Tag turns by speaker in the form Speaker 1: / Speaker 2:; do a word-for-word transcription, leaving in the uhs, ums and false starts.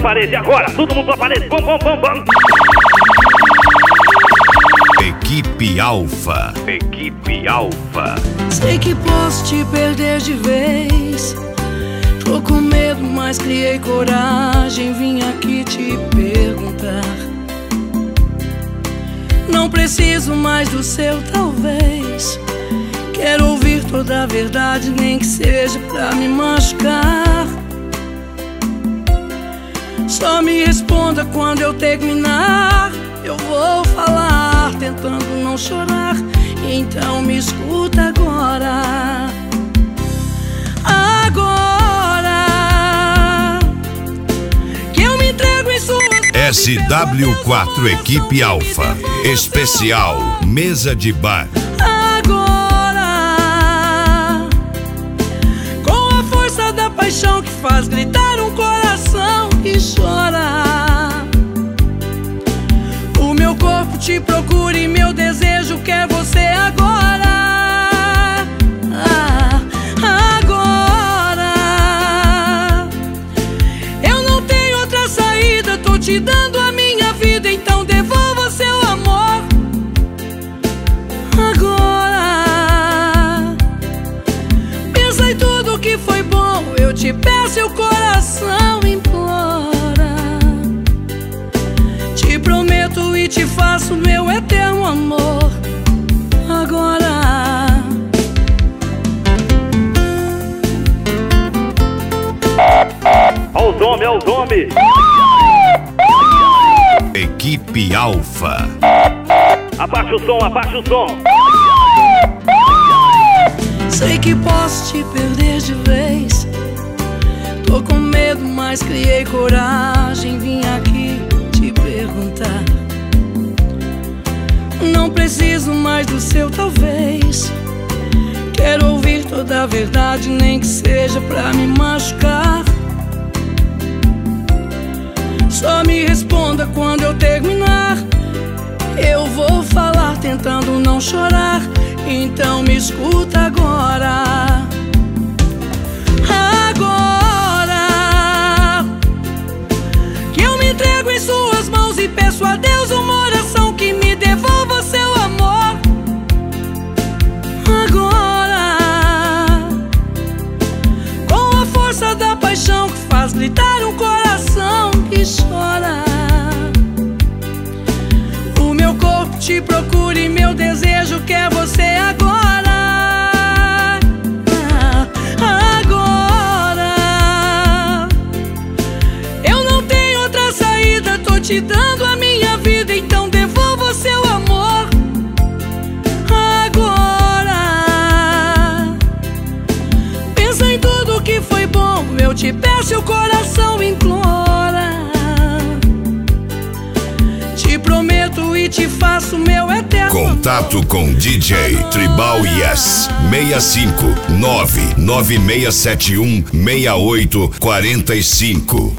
Speaker 1: parede agora, todo mundo pra parede, bom, bom, bom, bom.
Speaker 2: Equipe Alfa. Equipe Alfa.
Speaker 3: Sei que posso te perder de vez. Tô com medo, mas criei coragem. Vim aqui te perguntar. Não preciso mais do seu talvez. Quero ouvir toda a verdade, nem que seja pra me machucar. Só me responda quando eu terminar. Eu vou falar, tentando não chorar. Então me escuta agora. Agora que eu me entrego em suas
Speaker 2: S W quatro Equipe Alfa. Especial Mesa de Bar.
Speaker 3: Agora, com a força da paixão que faz gritar um coração que chora. O meu corpo te procura e meu desejo quer você agora. Ah, agora eu não tenho outra saída, tô te dando a minha vida, então devolva seu amor. Agora pensa em tudo que foi bom, eu te peço, seu coração implora. Te prometo e te faço meu eterno amor. Agora
Speaker 1: Ó os homens, ó os homens.
Speaker 2: Equipe Alfa.
Speaker 1: Abaixa o som, abaixa o som.
Speaker 3: sei que posso te perder de vez. Tô com medo, mas criei coragem. Vim aqui te perguntar. Não preciso mais do seu talvez. Quero ouvir toda a verdade, nem que seja pra me machucar. Só me responda quando eu terminar. Eu vou falar tentando não chorar. Então me escuta agora. Agora que eu me entrego em suas mãos e peço a Deus uma oração que me devolva seu amor. Agora, com a força da paixão que faz gritar um coração que chora. O meu corpo te procura e meu desejo quer você agora. Agora eu não tenho outra saída, tô te dando a minha vida, então devolva seu amor. Agora pensa em tudo que foi bom, eu te peço, o coração implora. Te prometo e te faço meu eterno
Speaker 2: Contato
Speaker 3: amor.
Speaker 2: com D J Tribal Yes seis cinco nove nove seis sete um seis oito quatro cinco.